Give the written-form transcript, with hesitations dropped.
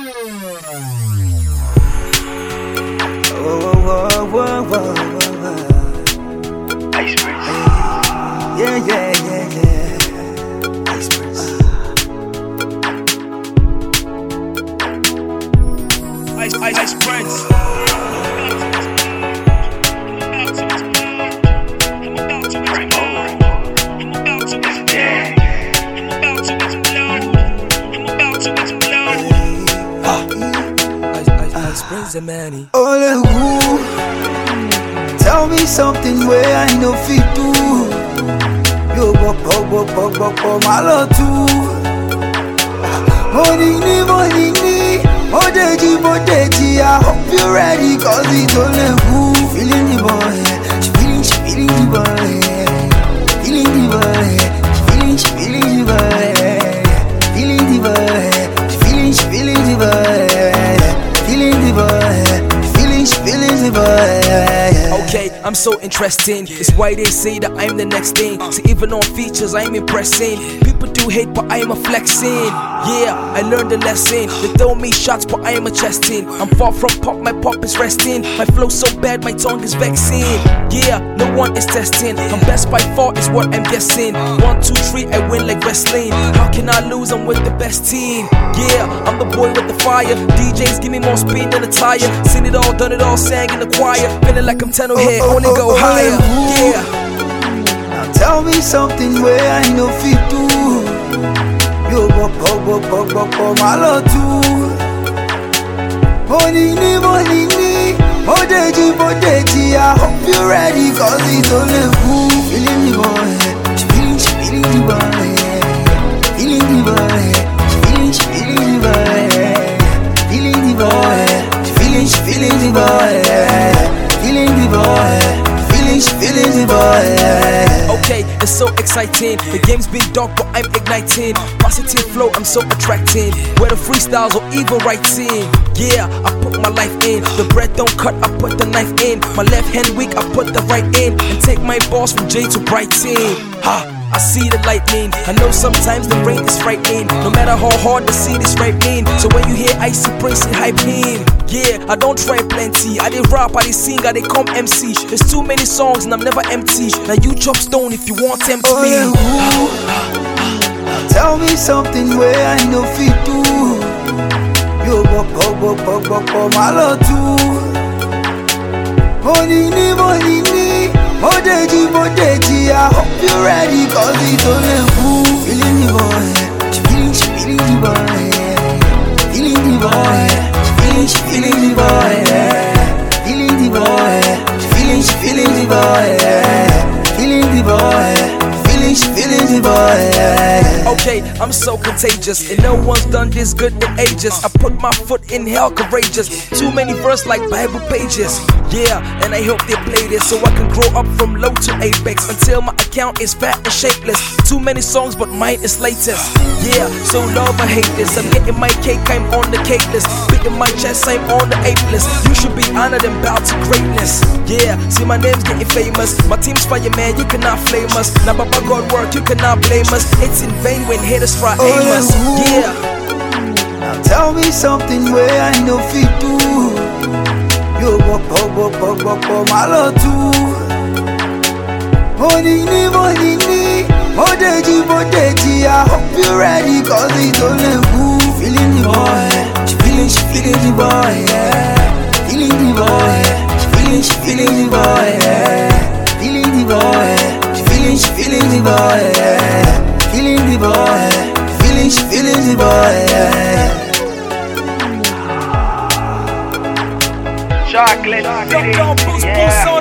Ice Prince. Yeah. Ice Prince. Ice Prince. Ice Prince and Manny. Ole who? Tell me something where I know fit do. Yo bok my love too. Money, Modeji, I hope you're ready, cause it's only who. Feeling the boy, she feeling the boy. Feeling the boy, she feeling the boy. Feeling the boy, she feeling the boy. Feeling the boy, she feeling the boy. Okay, I'm so interesting. It's why they say that I'm the next thing. See, even on features, I'm impressing. People do hate, but I'm a flexing. Yeah, I learned a lesson. They throw me shots, but I am a chesting. I'm far from pop, my pop is resting. My flow so bad, my tongue is vexing. Yeah, no one is testing. I'm best by far, is what I'm guessing. 1, 2, 3, I win like wrestling. How can I lose? I'm with the best team. Yeah, I'm the boy with the fire. DJs give me more speed than a tire. Seen it all, done it all, sang in the choir. Feeling like I'm 10 here, only go higher. Yeah. Now tell me something where I know fit do. Yo bok my love too. Money, Modeji, I hope you're ready, cause it's only who. Feeling the boy, she feeling the boy. Feeling the boy, she feeling the boy. Feeling the boy, she feeling the boy. Feeling the boy, she feeling the boy. Okay, it's so exciting. The game's been dark, but I'm igniting. Positive flow, I'm so attracting. Whether freestyles or even writing. Yeah, I put my life in. The bread don't cut, I put the knife in. My left hand weak, I put the right in. And take my balls from J to Brighton. I see the lightning. I know sometimes the rain is frightening. No matter how hard the seed is ripening. So when you hear Icy Prince, it hype in. Yeah, I don't try plenty. I did rap, I did sing, I did come MC. There's too many songs and I'm never empty. Now you chop stone if you want tempt me. Tell me something where I know fit do. Yo bok my love too. Money, Modeji, I hope you're ready, cause it's only who. Feeling the boy, she feeling the boy. Feeling the boy, she feeling the boy. Feeling the boy, she feeling the boy. Feeling the boy, she feeling the boy. Okay, I'm so contagious, and no one's done this good in ages. I put my foot in hell, courageous. Too many verses like Bible pages. Yeah, and I hope they play this so I can grow up from low to apex until my account is fat and shapeless. Too many songs, but mine is latest. Yeah, so love or hate this. I'm getting my cake, I'm on the cake list. Beating my chest, I'm on the ape list. You should be honored and bow to greatness. Yeah, see my name's getting famous. My team's fire, man, you cannot flame us. Now Baba God work, you cannot blame us. It's in vain when haters try aim us. Yeah. Now tell me something where I know fit do. Yo bok my love too. Money, Modeji, I hope you're ready, cause it's only who. Feeling the boy, she feeling the boy. Feeling the boy, she feeling the boy. Feeling the boy, she feeling the boy. Feeling the boy, she feeling the boy. Chocolate City. Yeah.